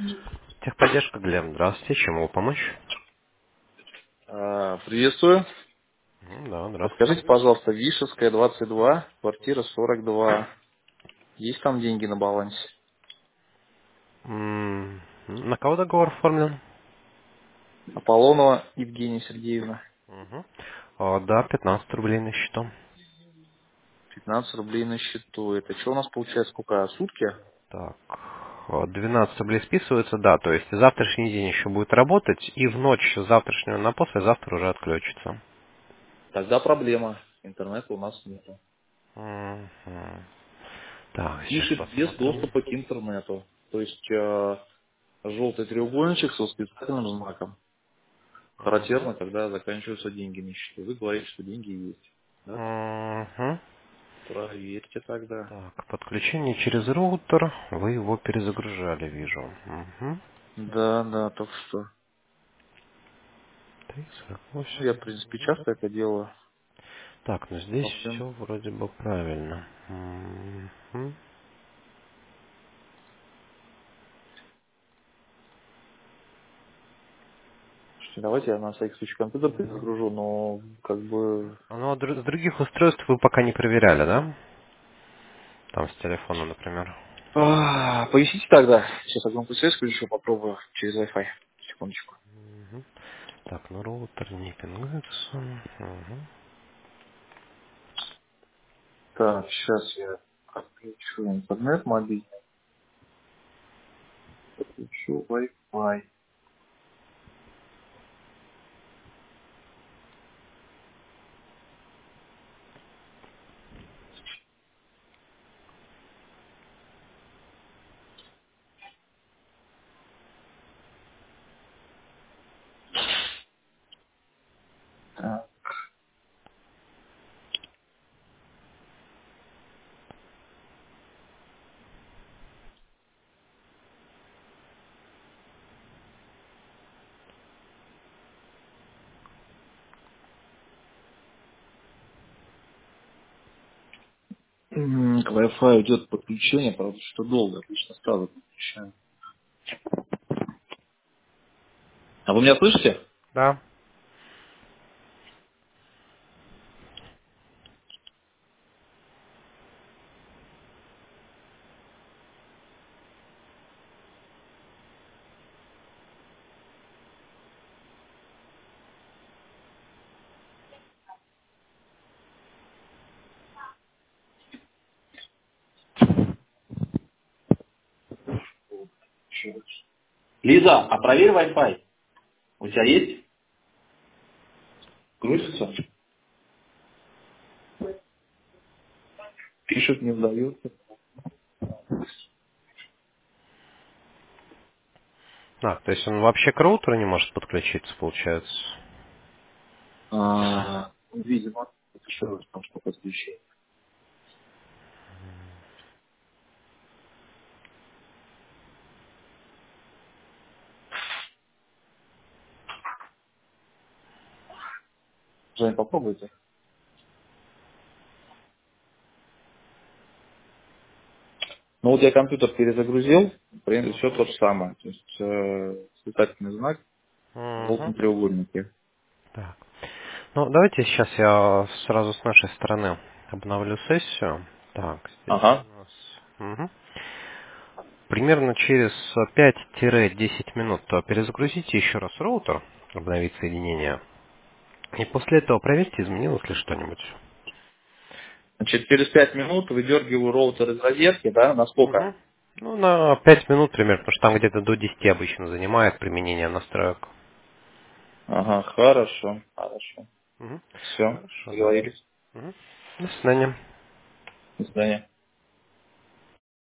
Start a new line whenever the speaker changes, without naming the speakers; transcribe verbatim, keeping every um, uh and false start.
Техподдержка, Глеб, здравствуйте, чем могу помочь?
А, Приветствую.
М, Да, здравствуйте.
Подскажите, пожалуйста, Вишевская, двадцать два, квартира сорок два. Есть там деньги на балансе?
М, На кого договор оформлен?
Аполлонова Евгения Сергеевна.
Мгм. О, да, пятнадцать рублей на счету.
пятнадцать рублей на счету. Это что у нас получается? Сколько? Сутки?
Так, о, двенадцать рублей списывается, да, то есть завтрашний день еще будет работать, и в ночь с завтрашнего на послезавтра уже отключится.
Тогда проблема. Интернета у нас нет.
Мгм. Так, сейчас
Пишет без
посмотрим.
доступа к интернету. То есть э, желтый треугольничек с восклицательным знаком.
Мгм.
Характерно, когда заканчиваются деньги на счету. Вы говорите, что деньги есть. Да?
Мгм.
Проверьте тогда.
Так, подключение через роутер, вы его перезагружали, вижу. Угу.
Да, да, только что.
три сорок
Ну, я, в
восемь.
принципе, часто это делаю.
Так, ну здесь
Проблем.
все вроде бы правильно. Мгм.
Слушайте, давайте я на всякий случай компьютер перезагружу, но как бы...
Ну, а дру- с других устройств вы пока не проверяли, да? Там с телефона, например.
А, поясните тогда. Сейчас я громкую связь включу, попробую через Wi-Fi. Секундочку.
Мгм. Так, ну роутер не пингуется. Мгм.
Так, сейчас я отключу интернет мобильный, подключу Wi-Fi. Так. М, К Wi-Fi идет подключение, правда, что долго, обычно сразу подключаем. А вы меня слышите?
Да.
Еще раз. Лиза, а проверь Wi-Fi. У тебя есть? Грузится? Пишет, не удается.
А, то есть он вообще к роутеру не может подключиться, получается?
А, видимо, еще раз там что подключение. Жень, попробуйте. Ну вот я компьютер перезагрузил, в принципе, все то
Мгм.
же самое. То есть э, восклицательный знак в желтом
Мгм.
треугольнике.
Так. Ну, давайте сейчас я сразу с нашей стороны обновлю сессию. Так, здесь
Ага.
у нас... Мгм. Примерно через пять-десять минут перезагрузите еще раз роутер, обновить соединение. И после этого проверьте, изменилось ли что-нибудь.
Значит, через пять минут выдергиваю роутер из розетки, да, на сколько?
Мгм. Ну, на пять минут примерно, потому что там где-то до десяти обычно занимает применение настроек.
Ага, хорошо, хорошо.
Мгм.
Все,
Хорошо, да.
договорились.
Мгм. До свидания.
До свидания.